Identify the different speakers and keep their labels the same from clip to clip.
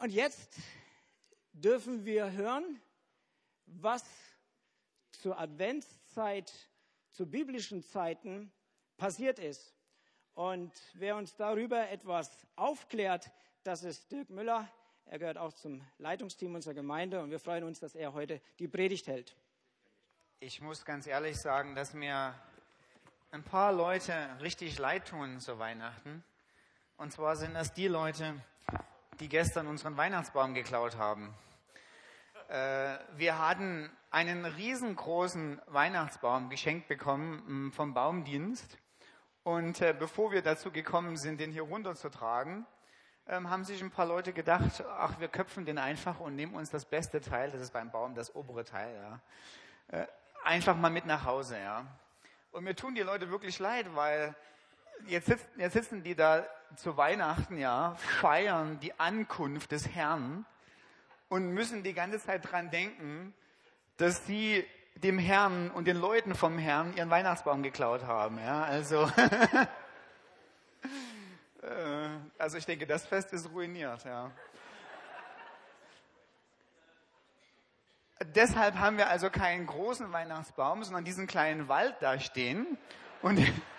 Speaker 1: Und jetzt dürfen wir hören, was zur Adventszeit, zu biblischen Zeiten passiert ist. Und wer uns darüber etwas aufklärt, das ist Dirk Müller. Er gehört auch zum Leitungsteam unserer Gemeinde und wir freuen uns, dass er heute die Predigt hält.
Speaker 2: Ich muss ganz ehrlich sagen, dass mir ein paar Leute richtig leid tun zu Weihnachten. Und zwar sind das die Leute, die gestern unseren Weihnachtsbaum geklaut haben. Wir hatten einen riesengroßen Weihnachtsbaum geschenkt bekommen vom Baumdienst. Und bevor wir dazu gekommen sind, den hier runterzutragen, haben sich ein paar Leute gedacht, ach, wir köpfen den einfach und nehmen uns das beste Teil, das ist beim Baum das obere Teil, ja, einfach mal mit nach Hause, ja. Und mir tun die Leute wirklich leid, weil jetzt sitzen die da zu Weihnachten, ja, feiern die Ankunft des Herrn und müssen die ganze Zeit dran denken, dass sie dem Herrn und den Leuten vom Herrn ihren Weihnachtsbaum geklaut haben, ja, also ich denke, das Fest ist ruiniert, ja. Deshalb haben wir also keinen großen Weihnachtsbaum, sondern diesen kleinen Wald da stehen und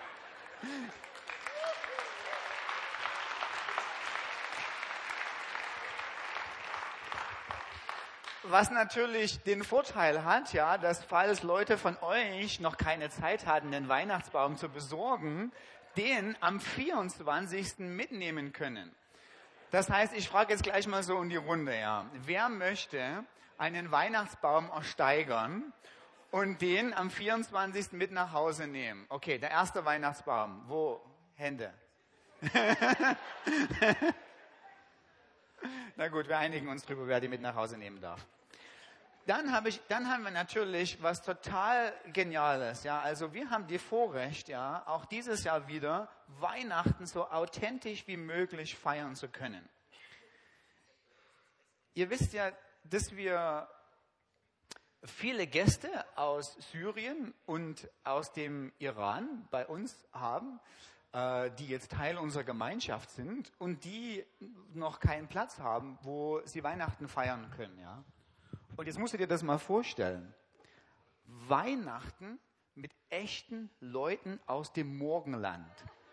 Speaker 2: was natürlich den Vorteil hat, ja, dass falls Leute von euch noch keine Zeit hatten, den Weihnachtsbaum zu besorgen, den am 24. mitnehmen können. Das heißt, ich frage jetzt gleich mal so in die Runde, ja. Wer möchte einen Weihnachtsbaum ersteigern und den am 24. mit nach Hause nehmen? Okay, der erste Weihnachtsbaum. Wo? Hände. Na gut, wir einigen uns drüber, wer die mit nach Hause nehmen darf. Dann haben wir natürlich was total Geniales, ja. Also wir haben die Vorrecht, ja, auch dieses Jahr wieder Weihnachten so authentisch wie möglich feiern zu können. Ihr wisst ja, dass wir viele Gäste aus Syrien und aus dem Iran bei uns haben, die jetzt Teil unserer Gemeinschaft sind und die noch keinen Platz haben, wo sie Weihnachten feiern können, ja. Und jetzt musst du dir das mal vorstellen. Weihnachten mit echten Leuten aus dem Morgenland.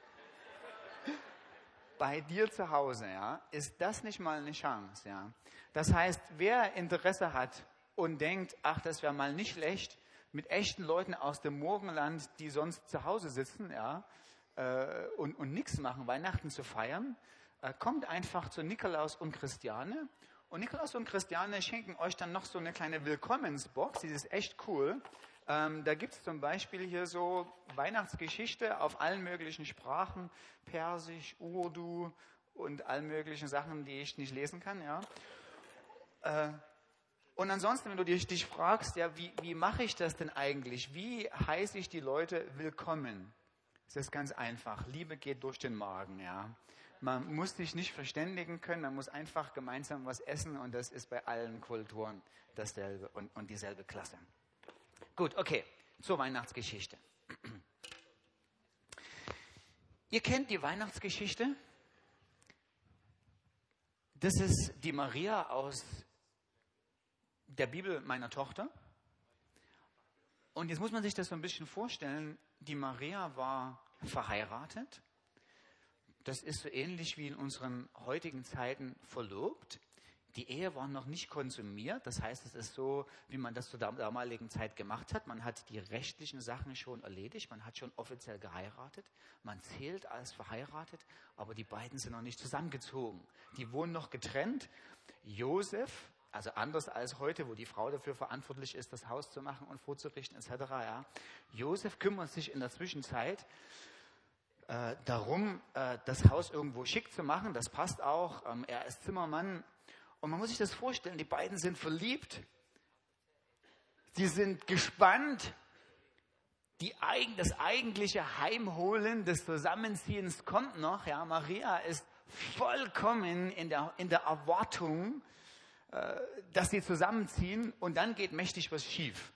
Speaker 2: Bei dir zu Hause, ja, ist das nicht mal eine Chance, ja. Das heißt, wer Interesse hat und denkt, ach, das wäre mal nicht schlecht, mit echten Leuten aus dem Morgenland, die sonst zu Hause sitzen, ja, und nichts machen, Weihnachten zu feiern, kommt einfach zu Nikolaus und Christiane. Und Nikolaus und Christiane schenken euch dann noch so eine kleine Willkommensbox, die ist echt cool. Da gibt's zum Beispiel hier so Weihnachtsgeschichte auf allen möglichen Sprachen, Persisch, Urdu und allen möglichen Sachen, die ich nicht lesen kann, ja. Und ansonsten, wenn du dich fragst, ja, wie mache ich das denn eigentlich? Wie heiße ich die Leute willkommen? Es ist ganz einfach. Liebe geht durch den Magen, ja. Man muss sich nicht verständigen können, man muss einfach gemeinsam was essen und das ist bei allen Kulturen dasselbe und dieselbe Klasse. Gut, okay, zur Weihnachtsgeschichte. Ihr kennt die Weihnachtsgeschichte. Das ist die Maria aus der Bibel meiner Tochter. Und jetzt muss man sich das so ein bisschen vorstellen. Die Maria war verheiratet. Das ist so ähnlich wie in unseren heutigen Zeiten verlobt. Die Ehe war noch nicht konsumiert. Das heißt, es ist so, wie man das zur damaligen Zeit gemacht hat. Man hat die rechtlichen Sachen schon erledigt. Man hat schon offiziell geheiratet. Man zählt als verheiratet. Aber die beiden sind noch nicht zusammengezogen. Die wohnen noch getrennt. Josef, also anders als heute, wo die Frau dafür verantwortlich ist, das Haus zu machen und vorzurichten etc. Ja. Josef kümmert sich in der Zwischenzeit darum, das Haus irgendwo schick zu machen. Das passt auch. Er ist Zimmermann. Und man muss sich das vorstellen, die beiden sind verliebt. Sie sind gespannt. Das eigentliche Heimholen des Zusammenziehens kommt noch. Ja, Maria ist vollkommen in der Erwartung, dass sie zusammenziehen und dann geht mächtig was schief.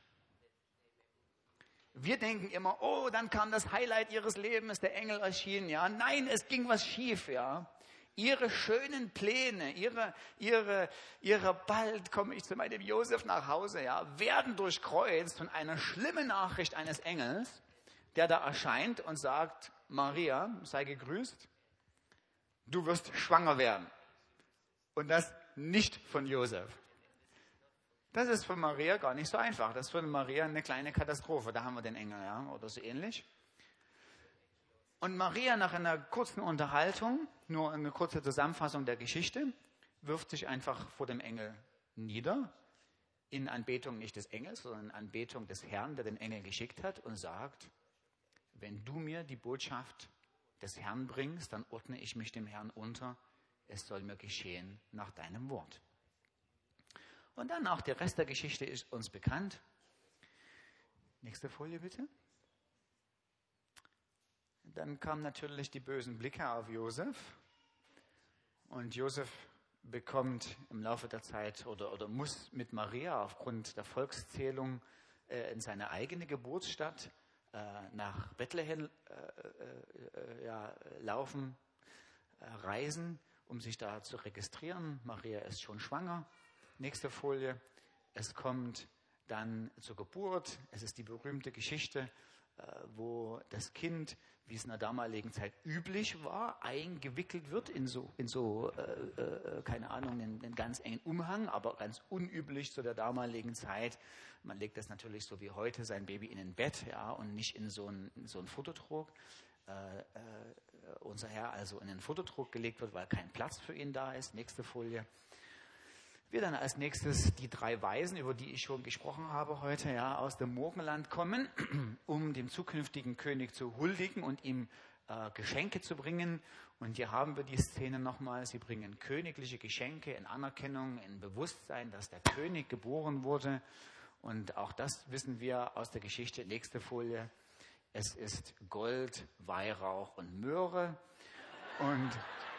Speaker 2: Wir denken immer, oh, dann kam das Highlight ihres Lebens, der Engel erschien, ja. Nein, es ging was schief, ja. ihre schönen Pläne, ihre bald komme ich zu meinem Josef nach Hause, ja, werden durchkreuzt von einer schlimmen Nachricht eines Engels, der da erscheint und sagt, Maria, sei gegrüßt, du wirst schwanger werden. Und das nicht von Josef. Das ist für Maria gar nicht so einfach. Das ist für Maria eine kleine Katastrophe. Da haben wir den Engel, ja, oder so ähnlich. Und Maria nach einer kurzen Unterhaltung, nur eine kurze Zusammenfassung der Geschichte, wirft sich einfach vor dem Engel nieder, in Anbetung nicht des Engels, sondern in Anbetung des Herrn, der den Engel geschickt hat, und sagt, wenn du mir die Botschaft des Herrn bringst, dann ordne ich mich dem Herrn unter, es soll mir geschehen nach deinem Wort. Und dann auch der Rest der Geschichte ist uns bekannt. Nächste Folie bitte. Dann kamen natürlich die bösen Blicke auf Josef. Und Josef bekommt im Laufe der Zeit oder muss mit Maria aufgrund der Volkszählung in seine eigene Geburtsstadt nach Bethlehem reisen, um sich da zu registrieren. Maria ist schon schwanger. Nächste Folie. Es kommt dann zur Geburt. Es ist die berühmte Geschichte, wo das Kind, wie es in der damaligen Zeit üblich war, eingewickelt wird in keine Ahnung, einen ganz engen Umhang, aber ganz unüblich zu der damaligen Zeit. Man legt das natürlich so wie heute sein Baby in ein Bett, ja, und nicht in so einen Fototrog. Unser Herr also in einen Fototrog gelegt wird, weil kein Platz für ihn da ist. Nächste Folie. Wir dann als nächstes die 3 Weisen, über die ich schon gesprochen habe heute, ja, aus dem Morgenland kommen, um dem zukünftigen König zu huldigen und ihm Geschenke zu bringen. Und hier haben wir die Szene nochmal. Sie bringen königliche Geschenke in Anerkennung, in Bewusstsein, dass der König geboren wurde. Und auch das wissen wir aus der Geschichte. Nächste Folie. Es ist Gold, Weihrauch und Myrrhe. Und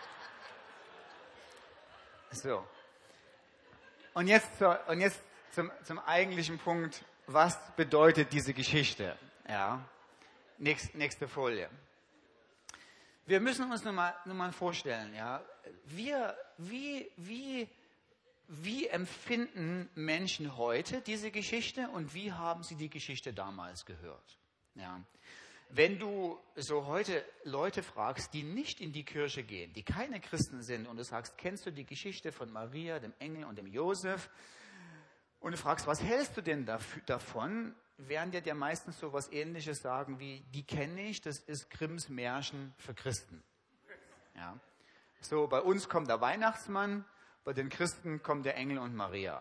Speaker 2: so. Und jetzt zum eigentlichen Punkt. Was bedeutet diese Geschichte? Ja. Nächste Folie. Wir müssen uns nur mal vorstellen, ja. Wie empfinden Menschen heute diese Geschichte und wie haben sie die Geschichte damals gehört? Ja. Wenn du so heute Leute fragst, die nicht in die Kirche gehen, die keine Christen sind, und du sagst, kennst du die Geschichte von Maria, dem Engel und dem Josef? Und du fragst, was hältst du denn davon? Werden dir meistens so was Ähnliches sagen wie, die kenne ich, das ist Grimms Märchen für Christen. Ja. So, bei uns kommt der Weihnachtsmann, bei den Christen kommt der Engel und Maria.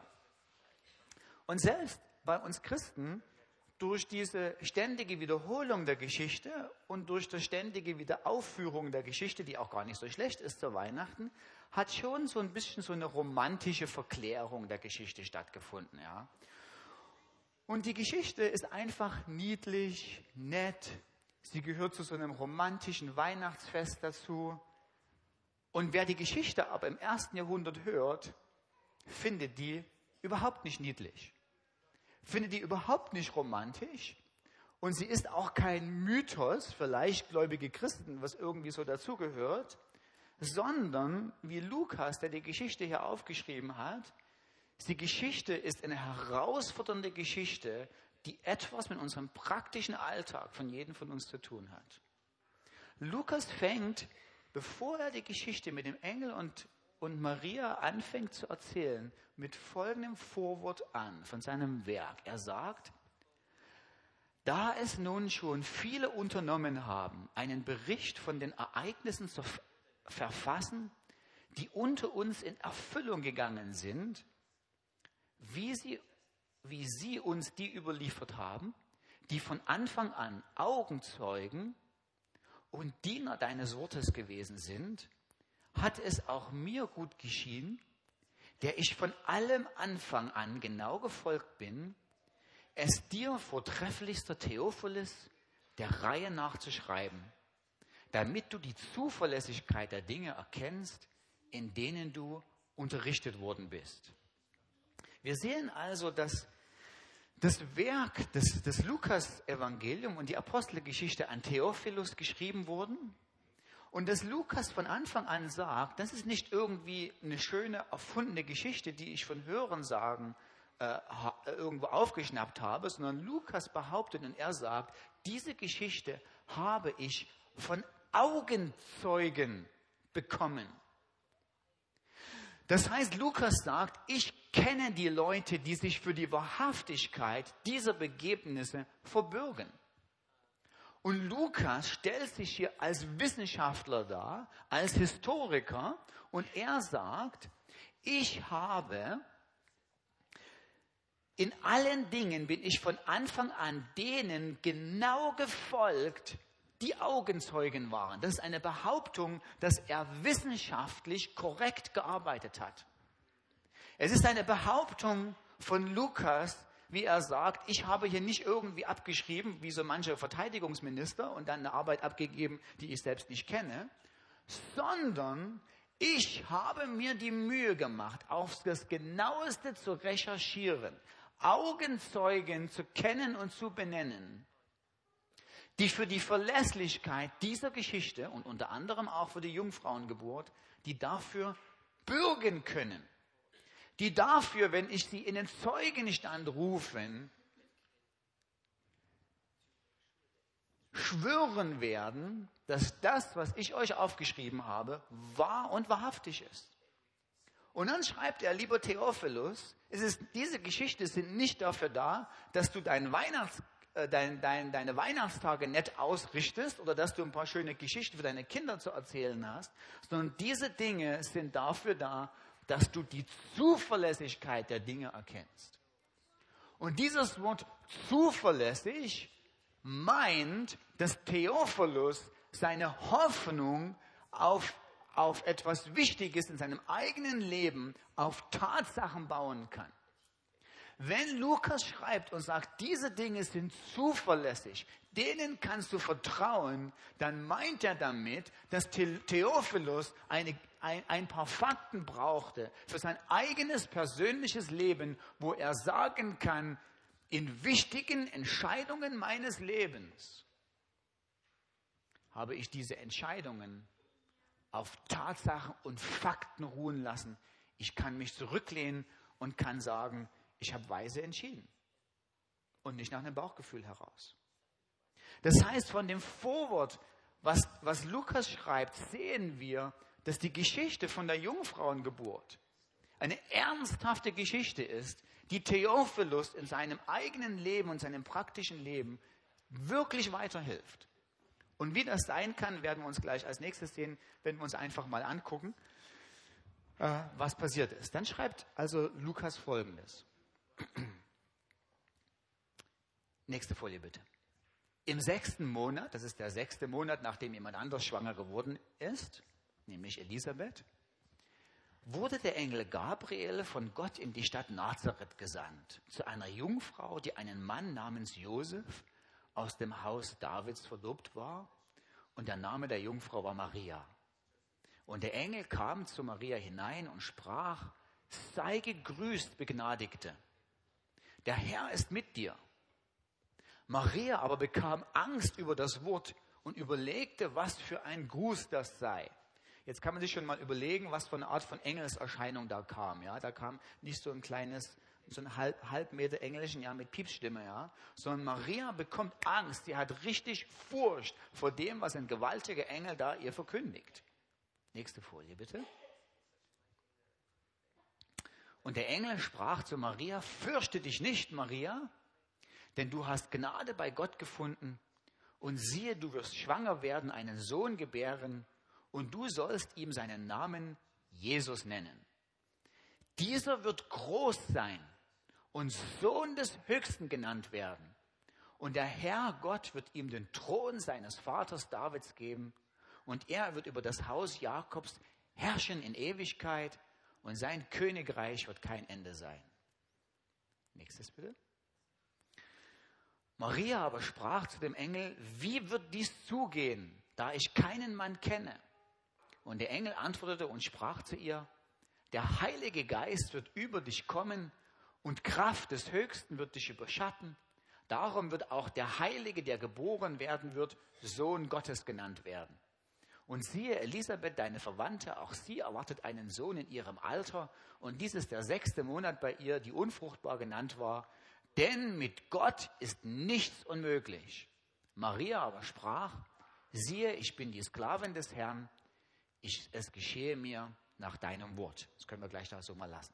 Speaker 2: Und selbst bei uns Christen, durch diese ständige Wiederholung der Geschichte und durch die ständige Wiederaufführung der Geschichte, die auch gar nicht so schlecht ist zu Weihnachten, hat schon so ein bisschen so eine romantische Verklärung der Geschichte stattgefunden. Ja. Und die Geschichte ist einfach niedlich, nett. Sie gehört zu so einem romantischen Weihnachtsfest dazu. Und wer die Geschichte aber im 1. Jahrhundert hört, findet die überhaupt nicht niedlich. Findet die überhaupt nicht romantisch. Und sie ist auch kein Mythos für leichtgläubige Christen, was irgendwie so dazugehört, sondern wie Lukas, der die Geschichte hier aufgeschrieben hat, die Geschichte ist eine herausfordernde Geschichte, die etwas mit unserem praktischen Alltag von jedem von uns zu tun hat. Lukas fängt, bevor er die Geschichte mit dem Engel und Maria anfängt zu erzählen, mit folgendem Vorwort an von seinem Werk. Er sagt, da es nun schon viele unternommen haben, einen Bericht von den Ereignissen zu verfassen, die unter uns in Erfüllung gegangen sind, wie sie uns die überliefert haben, die von Anfang an Augenzeugen und Diener deines Wortes gewesen sind, hat es auch mir gut geschienen, der ich von allem Anfang an genau gefolgt bin, es dir, vortrefflichster Theophilus, der Reihe nach zu schreiben, damit du die Zuverlässigkeit der Dinge erkennst, in denen du unterrichtet worden bist. Wir sehen also, dass das Werk des Lukas-Evangelium und die Apostelgeschichte an Theophilus geschrieben wurden Und dass Lukas von Anfang an sagt, das ist nicht irgendwie eine schöne, erfundene Geschichte, die ich von Hörensagen irgendwo aufgeschnappt habe, sondern Lukas behauptet und er sagt, diese Geschichte habe ich von Augenzeugen bekommen. Das heißt, Lukas sagt, ich kenne die Leute, die sich für die Wahrhaftigkeit dieser Begebenisse verbürgen. Und Lukas stellt sich hier als Wissenschaftler dar, als Historiker, und er sagt, ich habe in allen Dingen bin ich von Anfang an denen genau gefolgt, die Augenzeugen waren. Das ist eine Behauptung, dass er wissenschaftlich korrekt gearbeitet hat. Es ist eine Behauptung von Lukas, wie er sagt, ich habe hier nicht irgendwie abgeschrieben, wie so manche Verteidigungsminister und dann eine Arbeit abgegeben, die ich selbst nicht kenne, sondern ich habe mir die Mühe gemacht, auf das Genaueste zu recherchieren, Augenzeugen zu kennen und zu benennen, die für die Verlässlichkeit dieser Geschichte und unter anderem auch für die Jungfrauengeburt, die dafür bürgen können, die dafür, wenn ich sie in den Zeugenstand rufe, schwören werden, dass das, was ich euch aufgeschrieben habe, wahr und wahrhaftig ist. Und dann schreibt er, lieber Theophilus, diese Geschichten sind nicht dafür da, dass du deine Weihnachtstage nett ausrichtest oder dass du ein paar schöne Geschichten für deine Kinder zu erzählen hast, sondern diese Dinge sind dafür da, dass du die Zuverlässigkeit der Dinge erkennst. Und dieses Wort zuverlässig meint, dass Theophilus seine Hoffnung auf etwas Wichtiges in seinem eigenen Leben, auf Tatsachen bauen kann. Wenn Lukas schreibt und sagt, diese Dinge sind zuverlässig, denen kannst du vertrauen, dann meint er damit, dass Theophilus ein paar Fakten brauchte für sein eigenes persönliches Leben, wo er sagen kann, in wichtigen Entscheidungen meines Lebens habe ich diese Entscheidungen auf Tatsachen und Fakten ruhen lassen. Ich kann mich zurücklehnen und kann sagen, ich habe weise entschieden und nicht nach einem Bauchgefühl heraus. Das heißt, von dem Vorwort, was Lukas schreibt, sehen wir, dass die Geschichte von der Jungfrauengeburt eine ernsthafte Geschichte ist, die Theophilus in seinem eigenen Leben und seinem praktischen Leben wirklich weiterhilft. Und wie das sein kann, werden wir uns gleich als nächstes sehen, wenn wir uns einfach mal angucken, was passiert ist. Dann schreibt also Lukas Folgendes. Nächste Folie bitte. Im 6. Monat, das ist der 6. Monat, nachdem jemand anders schwanger geworden ist, nämlich Elisabeth, wurde der Engel Gabriel von Gott in die Stadt Nazareth gesandt, zu einer Jungfrau, die einen Mann namens Josef aus dem Haus Davids verlobt war, und der Name der Jungfrau war Maria. Und der Engel kam zu Maria hinein und sprach, sei gegrüßt, Begnadigte, der Herr ist mit dir. Maria aber bekam Angst über das Wort und überlegte, was für ein Gruß das sei. Jetzt kann man sich schon mal überlegen, was für eine Art von Engelserscheinung da kam. Ja, da kam nicht so ein kleines, so ein halbmeter Engelchen, ja, mit Piepsstimme, ja, sondern Maria bekommt Angst. Sie hat richtig Furcht vor dem, was ein gewaltiger Engel da ihr verkündigt. Nächste Folie, bitte. Und der Engel sprach zu Maria, fürchte dich nicht, Maria, denn du hast Gnade bei Gott gefunden. Und siehe, du wirst schwanger werden, einen Sohn gebären, und du sollst ihm seinen Namen Jesus nennen. Dieser wird groß sein und Sohn des Höchsten genannt werden. Und der Herr Gott wird ihm den Thron seines Vaters Davids geben, und er wird über das Haus Jakobs herrschen in Ewigkeit, und sein Königreich wird kein Ende sein. Nächstes bitte. Maria aber sprach zu dem Engel, wie wird dies zugehen, da ich keinen Mann kenne? Und der Engel antwortete und sprach zu ihr, der Heilige Geist wird über dich kommen und Kraft des Höchsten wird dich überschatten. Darum wird auch der Heilige, der geboren werden wird, Sohn Gottes genannt werden.
Speaker 3: Und siehe, Elisabeth, deine Verwandte, auch sie erwartet einen Sohn in ihrem Alter. Und dies ist der 6. Monat bei ihr, die unfruchtbar genannt war. Denn mit Gott ist nichts unmöglich. Maria aber sprach, siehe, ich bin die Sklavin des Herrn. Es geschehe mir nach deinem Wort. Das können wir gleich da so mal lassen.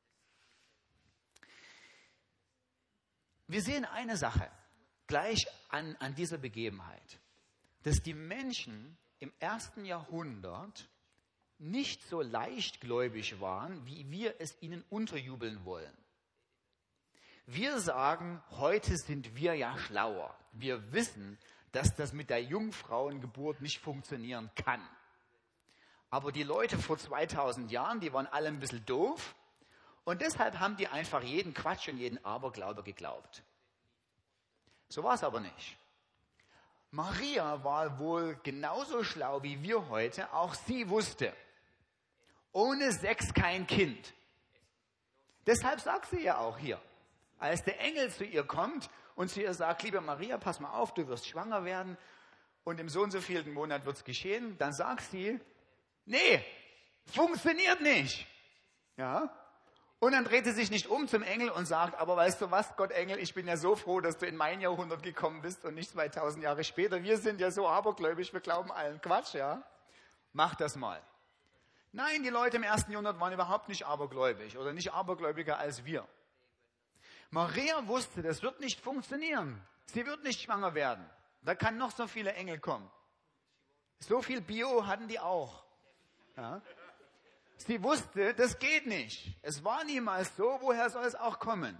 Speaker 3: Wir sehen eine Sache gleich an dieser Begebenheit, dass die Menschen im 1. Jahrhundert nicht so leichtgläubig waren, wie wir es ihnen unterjubeln wollen. Wir sagen, heute sind wir ja schlauer. Wir wissen, dass das mit der Jungfrauengeburt nicht funktionieren kann. Aber die Leute vor 2000 Jahren, die waren alle ein bisschen doof und deshalb haben die einfach jeden Quatsch und jeden Aberglaube geglaubt. So war es aber nicht. Maria war wohl genauso schlau wie wir heute. Auch sie wusste, ohne Sex kein Kind. Deshalb sagt sie ja auch hier, als der Engel zu ihr kommt und zu ihr sagt, liebe Maria, pass mal auf, du wirst schwanger werden und im so und so vielten Monat wird es geschehen, dann sagt sie, nee, funktioniert nicht. Ja? Und dann dreht sie sich nicht um zum Engel und sagt, aber weißt du was, Gott Engel, ich bin ja so froh, dass du in mein Jahrhundert gekommen bist und nicht 2000 Jahre später. Wir sind ja so abergläubig, wir glauben allen Quatsch, ja? Mach das mal. Nein, die Leute im 1. Jahrhundert waren überhaupt nicht abergläubig oder nicht abergläubiger als wir. Maria wusste, das wird nicht funktionieren. Sie wird nicht schwanger werden. Da kann noch so viele Engel kommen. So viel Bio hatten die auch. Ja? Sie wusste, das geht nicht. Es war niemals so, woher soll es auch kommen?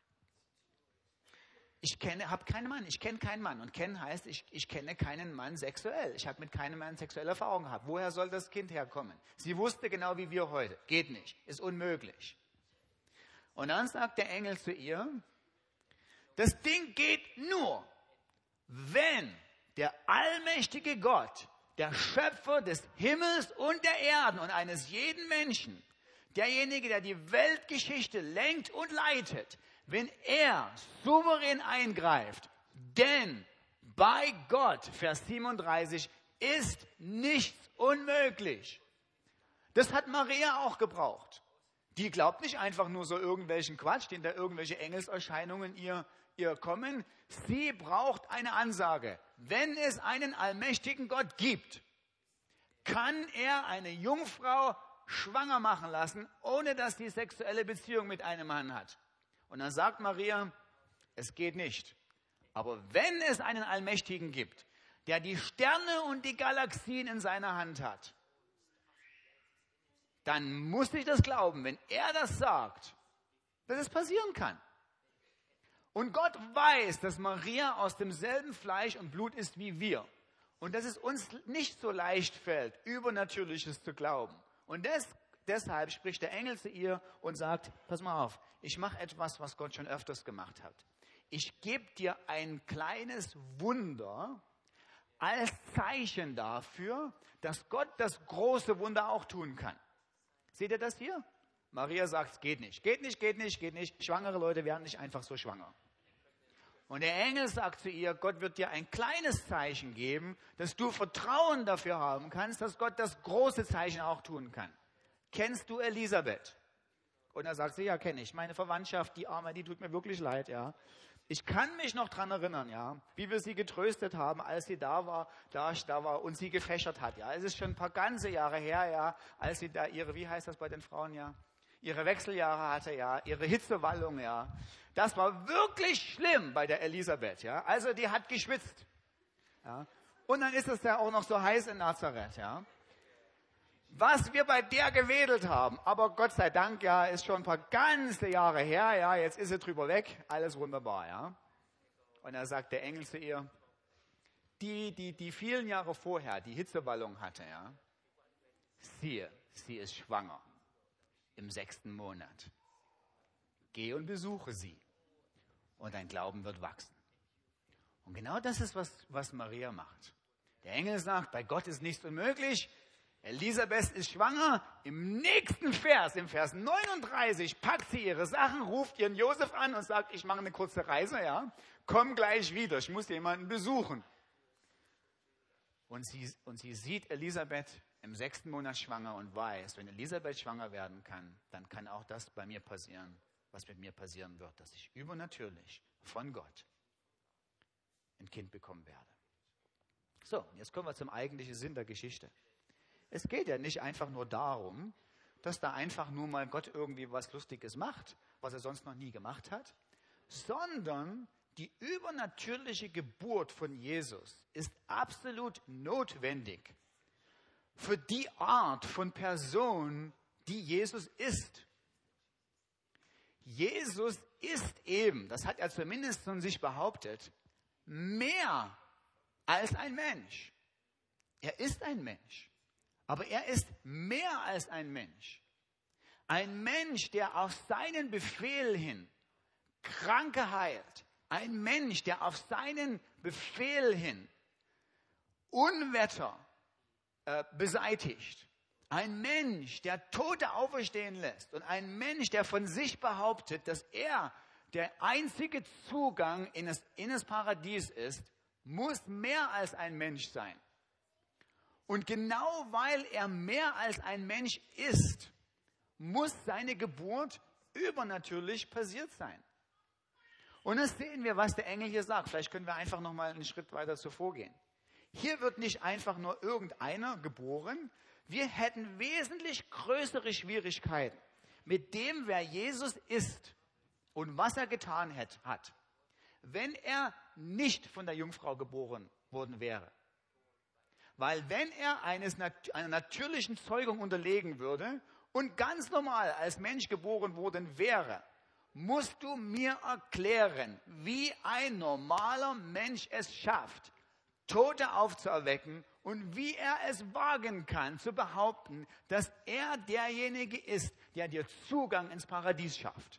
Speaker 3: Ich habe keinen Mann, ich kenne keinen Mann. Und kennen heißt, ich kenne keinen Mann sexuell. Ich habe mit keinem Mann sexuelle Erfahrung gehabt. Woher soll das Kind herkommen? Sie wusste genau wie wir heute. Geht nicht, ist unmöglich. Und dann sagt der Engel zu ihr, das Ding geht nur, wenn der allmächtige Gott, der Schöpfer des Himmels und der Erden und eines jeden Menschen, derjenige, der die Weltgeschichte lenkt und leitet, wenn er souverän eingreift, denn bei Gott, Vers 37, ist nichts unmöglich. Das hat Maria auch gebraucht. Die glaubt nicht einfach nur so irgendwelchen Quatsch, den da irgendwelche Engelserscheinungen ihr kommen. Sie braucht eine Ansage. Wenn es einen allmächtigen Gott gibt, kann er eine Jungfrau schwanger machen lassen, ohne dass sie sexuelle Beziehung mit einem Mann hat. Und dann sagt Maria, es geht nicht. Aber wenn es einen Allmächtigen gibt, der die Sterne und die Galaxien in seiner Hand hat, dann muss ich das glauben, wenn er das sagt, dass es passieren kann. Und Gott weiß, dass Maria aus demselben Fleisch und Blut ist wie wir. Und dass es uns nicht so leicht fällt, Übernatürliches zu glauben. Und deshalb spricht der Engel zu ihr und sagt, pass mal auf, ich mache etwas, was Gott schon öfters gemacht hat. Ich gebe dir ein kleines Wunder als Zeichen dafür, dass Gott das große Wunder auch tun kann. Seht ihr das hier? Maria sagt, es geht nicht. Geht nicht, geht nicht, geht nicht. Schwangere Leute werden nicht einfach so schwanger. Und der Engel sagt zu ihr, Gott wird dir ein kleines Zeichen geben, dass du Vertrauen dafür haben kannst, dass Gott das große Zeichen auch tun kann. Kennst du Elisabeth? Und er sagt sie, ja, kenne ich. Meine Verwandtschaft, die Arme, die tut mir wirklich leid, ja. Ich kann mich noch dran erinnern, ja, wie wir sie getröstet haben, als sie da war und sie gefächert hat, ja. Es ist schon ein paar ganze Jahre her, ja, als sie da ihre, wie heißt das bei den Frauen, ja, ihre Wechseljahre hatte, ja, ihre Hitzewallung, ja. Das war wirklich schlimm bei der Elisabeth, ja. Also die hat geschwitzt, ja. Und dann ist es ja auch noch so heiß in Nazareth, ja. Was wir bei der gewedelt haben, aber Gott sei Dank, ja, ist schon ein paar ganze Jahre her, ja, jetzt ist sie drüber weg, alles wunderbar, ja. Und da sagt der Engel zu ihr, die vielen Jahre vorher die Hitzewallung hatte, ja, siehe, sie ist schwanger im 6. Monat. Geh und besuche sie und dein Glauben wird wachsen. Und genau das ist, was Maria macht. Der Engel sagt, bei Gott ist nichts unmöglich. Elisabeth ist schwanger. Im nächsten Vers, im Vers 39, packt sie ihre Sachen, ruft ihren Josef an und sagt, ich mache eine kurze Reise, ja. Komm gleich wieder, ich muss jemanden besuchen. Und sie sieht Elisabeth im 6. Monat schwanger und weiß, wenn Elisabeth schwanger werden kann, dann kann auch das bei mir passieren, was mit mir passieren wird, dass ich übernatürlich von Gott ein Kind bekommen werde. So, jetzt kommen wir zum eigentlichen Sinn der Geschichte. Es geht ja nicht einfach nur darum, dass da einfach nur mal Gott irgendwie was Lustiges macht, was er sonst noch nie gemacht hat, sondern die übernatürliche Geburt von Jesus ist absolut notwendig für die Art von Person, die Jesus ist. Jesus ist eben, das hat er zumindest von sich behauptet, mehr als ein Mensch. Er ist ein Mensch, aber er ist mehr als ein Mensch. Ein Mensch, der auf seinen Befehl hin Kranke heilt. Ein Mensch, der auf seinen Befehl hin Unwetter beseitigt. Ein Mensch, der Tote auferstehen lässt. Und ein Mensch, der von sich behauptet, dass er der einzige Zugang in das Paradies ist, muss mehr als ein Mensch sein. Und genau weil er mehr als ein Mensch ist, muss seine Geburt übernatürlich passiert sein. Und das sehen wir, was der Engel hier sagt. Vielleicht können wir einfach noch mal einen Schritt weiter zuvor gehen. Hier wird nicht einfach nur irgendeiner geboren. Wir hätten wesentlich größere Schwierigkeiten mit dem, wer Jesus ist und was er getan hat, wenn er nicht von der Jungfrau geboren worden wäre. Weil wenn er einer natürlichen Zeugung unterlegen würde und ganz normal als Mensch geboren worden wäre, musst du mir erklären, wie ein normaler Mensch es schafft, Tote aufzuerwecken und wie er es wagen kann, zu behaupten, dass er derjenige ist, der dir Zugang ins Paradies schafft.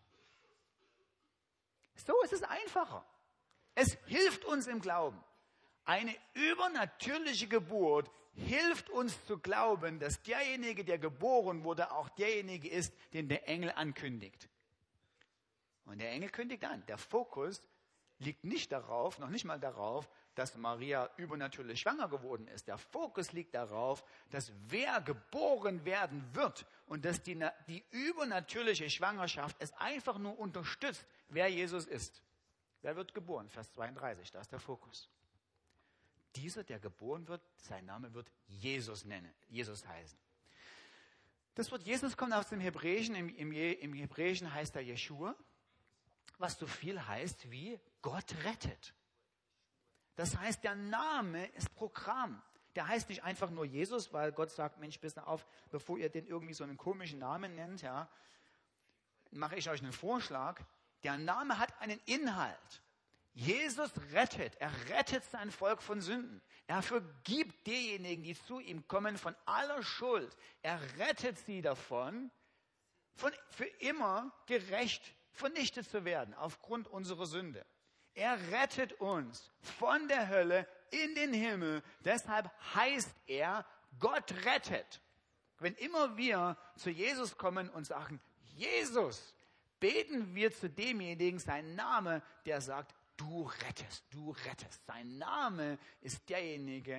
Speaker 3: So ist es einfacher. Es hilft uns im Glauben. Eine übernatürliche Geburt hilft uns zu glauben, dass derjenige, der geboren wurde, auch derjenige ist, den der Engel ankündigt. Und der Engel kündigt an. Der Fokus liegt nicht darauf, noch nicht mal darauf, dass Maria übernatürlich schwanger geworden ist. Der Fokus liegt darauf, dass wer geboren werden wird und dass die übernatürliche Schwangerschaft es einfach nur unterstützt, wer Jesus ist. Wer wird geboren? Vers 32, da ist der Fokus. Dieser, der geboren wird, sein Name wird Jesus heißen. Das Wort Jesus kommt aus dem Hebräischen. Im Hebräischen heißt er Jeschua, was so viel heißt wie Gott rettet. Das heißt, der Name ist Programm. Der heißt nicht einfach nur Jesus, weil Gott sagt, Mensch, pass auf, bevor ihr den irgendwie so einen komischen Namen nennt, ja, mache ich euch einen Vorschlag. Der Name hat einen Inhalt. Jesus rettet. Er rettet sein Volk von Sünden. Er vergibt diejenigen, die zu ihm kommen, von aller Schuld. Er rettet sie davon, für immer gerecht vernichtet zu werden, aufgrund unserer Sünde. Er rettet uns von der Hölle in den Himmel. Deshalb heißt er, Gott rettet. Wenn immer wir zu Jesus kommen und sagen, Jesus, beten wir zu demjenigen, sein Name, der sagt, du rettest, du rettest. Sein Name ist derjenige,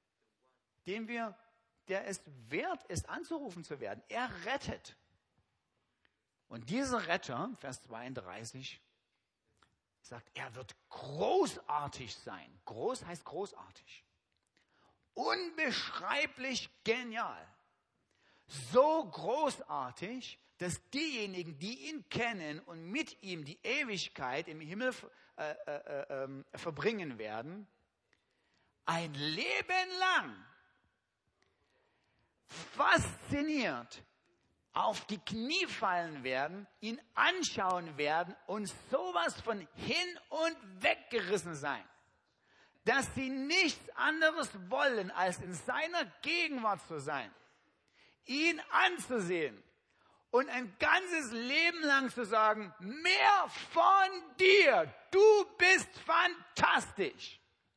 Speaker 3: der es wert ist, anzurufen zu werden. Er rettet. Und dieser Retter, Vers 32, sagt, er wird großartig sein. Groß heißt großartig. Unbeschreiblich genial. So großartig, dass diejenigen, die ihn kennen und mit ihm die Ewigkeit im Himmel verbringen werden, ein Leben lang fasziniert auf die Knie fallen werden, ihn anschauen werden und sowas von hin und weggerissen sein, dass sie nichts anderes wollen, als in seiner Gegenwart zu sein, ihn anzusehen und ein ganzes Leben lang zu sagen, mehr von dir, du bist fantastisch.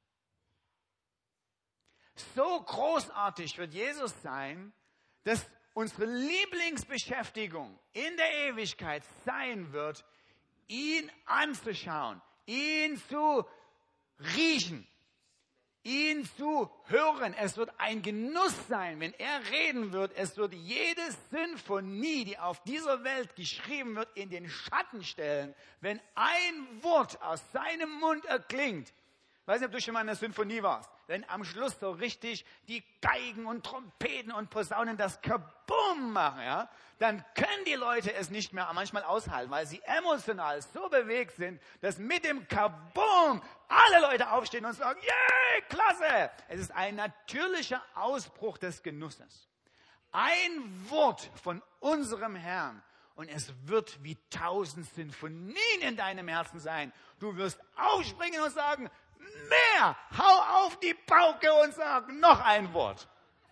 Speaker 3: So großartig wird Jesus sein, dass unsere Lieblingsbeschäftigung in der Ewigkeit sein wird, ihn anzuschauen, ihn zu riechen, ihn zu hören. Es wird ein Genuss sein, wenn er reden wird. Es wird jede Sinfonie, die auf dieser Welt geschrieben wird, in den Schatten stellen, wenn ein Wort aus seinem Mund erklingt. Ich weiß nicht, ob du schon mal in einer Sinfonie warst. Wenn am Schluss so richtig die Geigen und Trompeten und Posaunen das Kabum machen, ja, dann können die Leute es nicht mehr manchmal aushalten, weil sie emotional so bewegt sind, dass mit dem Kabum alle Leute aufstehen und sagen, yeah, klasse! Es ist ein natürlicher Ausbruch des Genusses. Ein Wort von unserem Herrn und es wird wie 1000 Sinfonien in deinem Herzen sein. Du wirst aufspringen und sagen, mehr, hau auf die Pauke und sag noch ein Wort.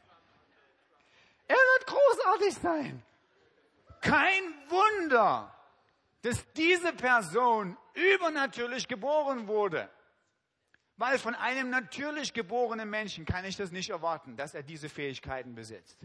Speaker 3: Er wird großartig sein. Kein Wunder, dass diese Person übernatürlich geboren wurde. Weil von einem natürlich geborenen Menschen kann ich das nicht erwarten, dass er diese Fähigkeiten besitzt.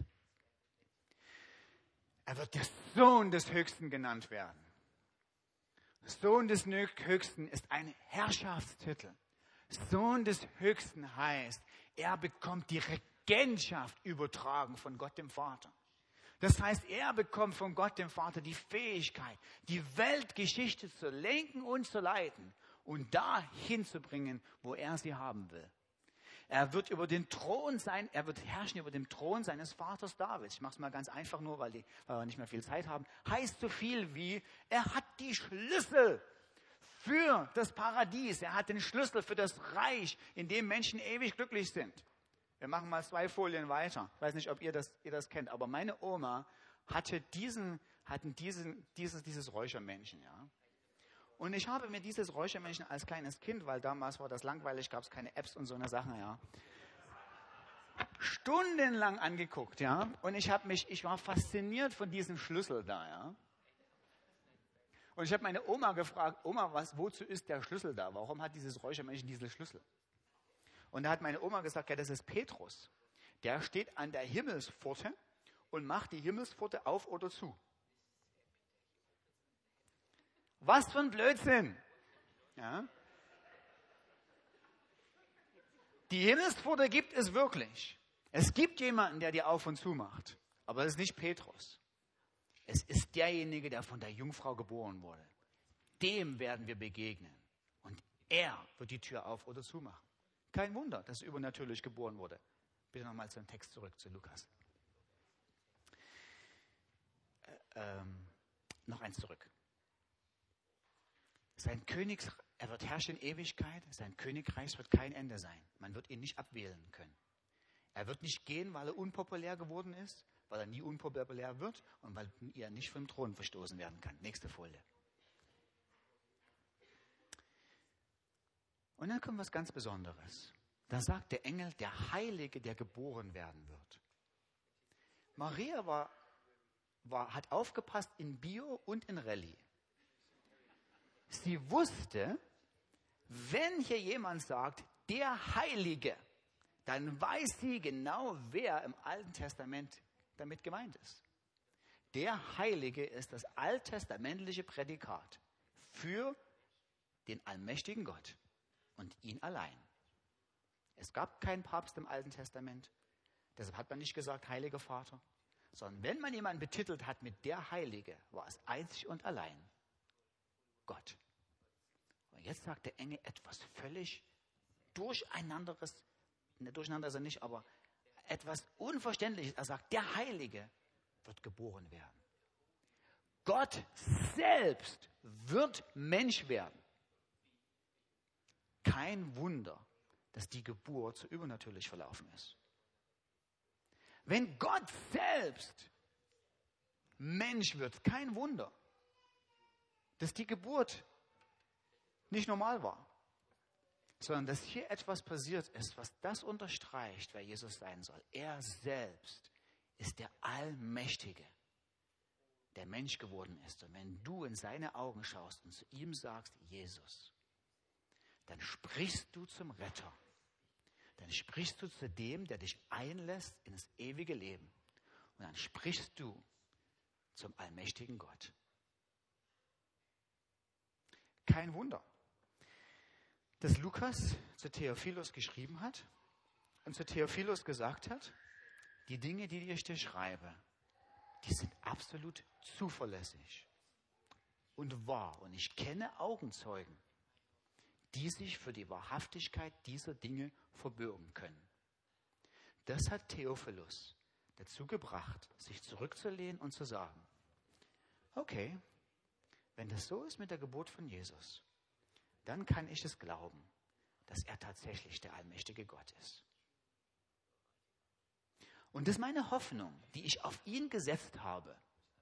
Speaker 3: Er wird der Sohn des Höchsten genannt werden. Sohn des Höchsten ist ein Herrschaftstitel. Sohn des Höchsten heißt, er bekommt die Regentschaft übertragen von Gott dem Vater. Das heißt, er bekommt von Gott dem Vater die Fähigkeit, die Weltgeschichte zu lenken und zu leiten und dahin zu bringen, wo er sie haben will. Er wird über den Thron sein, er wird herrschen über dem Thron seines Vaters David. Ich mache es mal ganz einfach nur, weil wir nicht mehr viel Zeit haben. Heißt so viel wie, er hat die Schlüssel für das Paradies. Er hat den Schlüssel für das Reich, in dem Menschen ewig glücklich sind. Wir machen mal 2 Folien weiter. Ich weiß nicht, ob ihr das kennt, aber meine Oma hatte dieses Räuchermännchen, ja. Und ich habe mir dieses Räuchermännchen als kleines Kind, weil damals war das langweilig, gab es keine Apps und so eine Sachen, ja, stundenlang angeguckt, ja. Und ich war fasziniert von diesem Schlüssel da, ja. Und ich habe meine Oma gefragt, Oma, wozu ist der Schlüssel da? Warum hat dieses Räuchermännchen diesen Schlüssel? Und da hat meine Oma gesagt, ja, das ist Petrus. Der steht an der Himmelspforte und macht die Himmelspforte auf oder zu. Was für ein Blödsinn. Ja? Die Himmelspforte gibt es wirklich. Es gibt jemanden, der die auf und zu macht. Aber es ist nicht Petrus. Es ist derjenige, der von der Jungfrau geboren wurde. Dem werden wir begegnen. Und er wird die Tür auf oder zu machen. Kein Wunder, dass er übernatürlich geboren wurde. Bitte nochmal zum Text zurück, zu Lukas. Noch eins zurück. Er wird herrschen in Ewigkeit. Sein Königreich wird kein Ende sein. Man wird ihn nicht abwählen können. Er wird nicht gehen, weil er unpopulär geworden ist, weil er nie unpopulär wird und weil er nicht vom Thron verstoßen werden kann. Nächste Folie. Und dann kommt was ganz Besonderes. Da sagt der Engel, der Heilige, der geboren werden wird. Maria hat aufgepasst in Bio und in Rallye. Sie wusste, wenn hier jemand sagt, der Heilige, dann weiß sie genau, wer im Alten Testament damit gemeint ist. Der Heilige ist das alttestamentliche Prädikat für den allmächtigen Gott und ihn allein. Es gab keinen Papst im Alten Testament, deshalb hat man nicht gesagt Heiliger Vater, sondern wenn man jemanden betitelt hat mit der Heilige, war es einzig und allein Gott. Und jetzt sagt der Engel etwas völlig Durcheinanderes, durcheinander ist er nicht, aber etwas Unverständliches. Er sagt, der Heilige wird geboren werden. Gott selbst wird Mensch werden. Kein Wunder, dass die Geburt so übernatürlich verlaufen ist. Wenn Gott selbst Mensch wird, kein Wunder, dass die Geburt nicht normal war, sondern dass hier etwas passiert ist, was das unterstreicht, wer Jesus sein soll. Er selbst ist der Allmächtige, der Mensch geworden ist. Und wenn du in seine Augen schaust und zu ihm sagst, Jesus, dann sprichst du zum Retter. Dann sprichst du zu dem, der dich einlässt in das ewige Leben. Und dann sprichst du zum allmächtigen Gott. Kein Wunder, dass Lukas zu Theophilus geschrieben hat, und zu Theophilus gesagt hat, die Dinge, die ich dir schreibe, die sind absolut zuverlässig und wahr. Und ich kenne Augenzeugen, die sich für die Wahrhaftigkeit dieser Dinge verbürgen können. Das hat Theophilus dazu gebracht, sich zurückzulehnen und zu sagen, okay, wenn das so ist mit der Geburt von Jesus, dann kann ich es glauben, dass er tatsächlich der allmächtige Gott ist. Und das ist meine Hoffnung, die ich auf ihn gesetzt habe.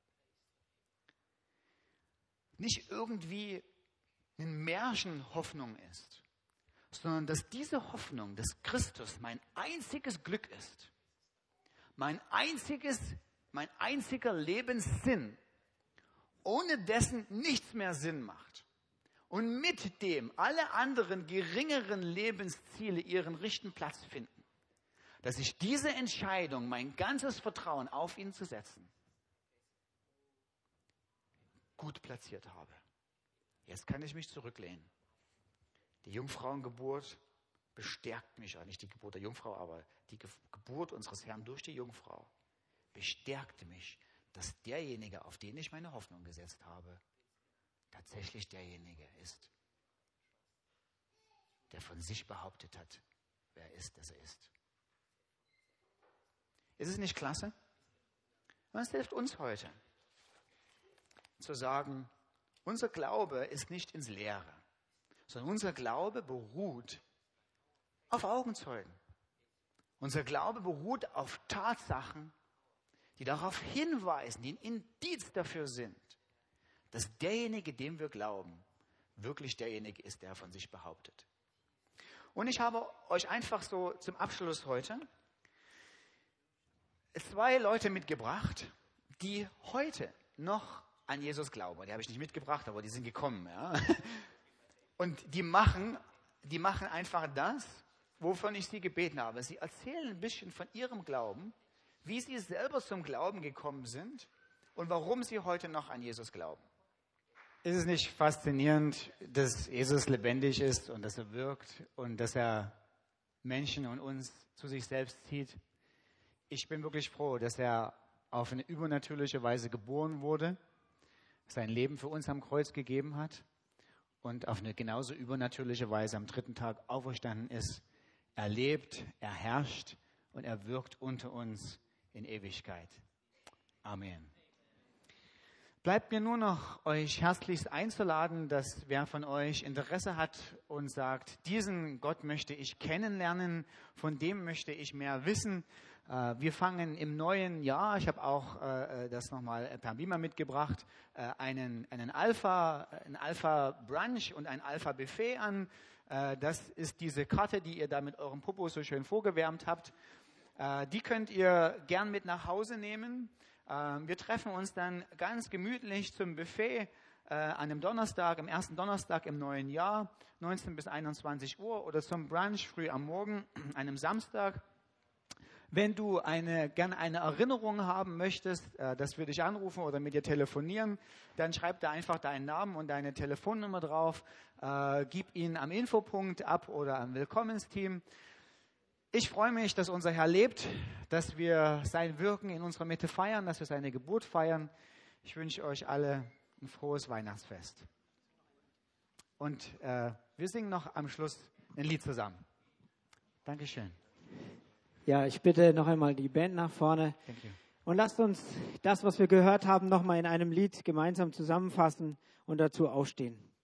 Speaker 3: Nicht irgendwie eine Märchenhoffnung ist, sondern dass diese Hoffnung, dass Christus mein einziges Glück ist, mein einziger Lebenssinn, ohne dessen nichts mehr Sinn macht und mit dem alle anderen geringeren Lebensziele ihren richtigen Platz finden, dass ich diese Entscheidung, mein ganzes Vertrauen auf ihn zu setzen, gut platziert habe. Jetzt kann ich mich zurücklehnen. Die Jungfrauengeburt bestärkt mich, nicht die Geburt der Jungfrau, aber die Geburt unseres Herrn durch die Jungfrau bestärkte mich, dass derjenige, auf den ich meine Hoffnung gesetzt habe, tatsächlich derjenige ist, der von sich behauptet hat, wer er ist, dass er ist. Ist es nicht klasse? Und es hilft uns heute, zu sagen, unser Glaube ist nicht ins Leere, sondern unser Glaube beruht auf Augenzeugen. Unser Glaube beruht auf Tatsachen, die darauf hinweisen, die ein Indiz dafür sind, dass derjenige, dem wir glauben, wirklich derjenige ist, der von sich behauptet. Und ich habe euch einfach so zum Abschluss heute 2 Leute mitgebracht, die heute noch an Jesus glauben. Die habe ich nicht mitgebracht, aber die sind gekommen. Ja? Und die machen einfach das, wovon ich sie gebeten habe. Sie erzählen ein bisschen von ihrem Glauben, wie sie selber zum Glauben gekommen sind und warum sie heute noch an Jesus glauben. Ist es nicht faszinierend, dass Jesus lebendig ist und dass er wirkt und dass er Menschen und uns zu sich selbst zieht? Ich bin wirklich froh, dass er auf eine übernatürliche Weise geboren wurde, sein Leben für uns am Kreuz gegeben hat und auf eine genauso übernatürliche Weise am 3. Tag auferstanden ist. Er lebt, er herrscht und er wirkt unter uns in Ewigkeit. Amen. Bleibt mir nur noch, euch herzlichst einzuladen, dass wer von euch Interesse hat und sagt, diesen Gott möchte ich kennenlernen, von dem möchte ich mehr wissen. Wir fangen im neuen Jahr, ich habe auch das nochmal per Beamer mitgebracht, einen Alpha-Brunch und ein Alpha-Buffet an. Das ist diese Karte, die ihr da mit eurem Popo so schön vorgewärmt habt. Die könnt ihr gern mit nach Hause nehmen. Wir treffen uns dann ganz gemütlich zum Buffet an einem Donnerstag, am ersten Donnerstag im neuen Jahr, 19 bis 21 Uhr oder zum Brunch früh am Morgen, einem Samstag. Wenn du gerne eine Erinnerung haben möchtest, dass wir dich anrufen oder mit dir telefonieren, dann schreib da einfach deinen Namen und deine Telefonnummer drauf, gib ihn am Infopunkt ab oder am Willkommensteam. Ich freue mich, dass unser Herr lebt, dass wir sein Wirken in unserer Mitte feiern, dass wir seine Geburt feiern. Ich wünsche euch alle ein frohes Weihnachtsfest. Und wir singen noch am Schluss ein Lied zusammen. Dankeschön.
Speaker 1: Ja, ich bitte noch einmal die Band nach vorne. Und lasst uns das, was wir gehört haben, noch mal in einem Lied gemeinsam zusammenfassen und dazu aufstehen.